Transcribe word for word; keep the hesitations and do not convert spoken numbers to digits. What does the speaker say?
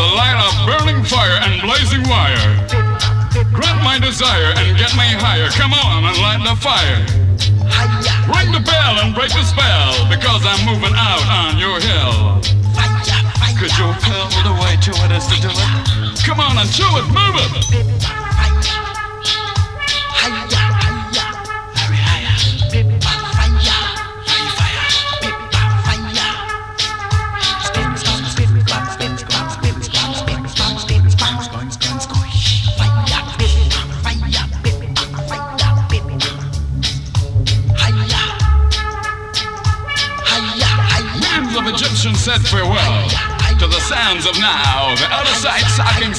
the light of burning fire and blazing wire. Grant my desire and get me higher. Come on and light the fire. Ring the bell and break the spell, because I'm moving out on your hill. Could you tell the way to it is to do it? Come on and chew it, move it. Egyptians said farewell to the sands of Nile, the out of sight, socking